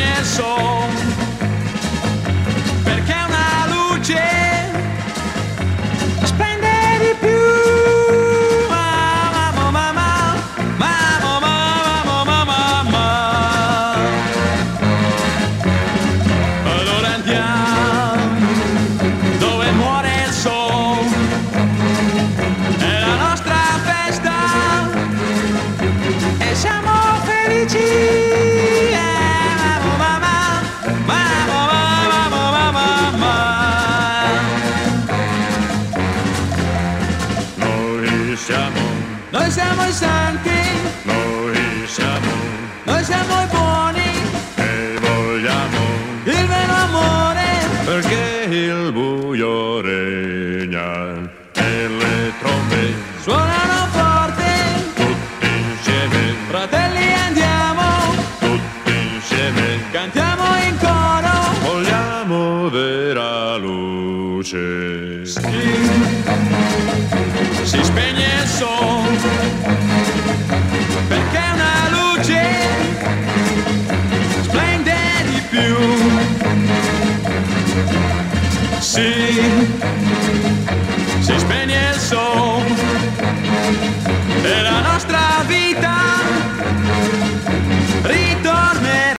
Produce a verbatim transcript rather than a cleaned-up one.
il sole, perché una luce splende di più. Mamma, mamma, mamma, mamma, mamma, mamma. Allora andiamo dove muore il sole, è la nostra festa e siamo felici. Noi siamo, noi siamo i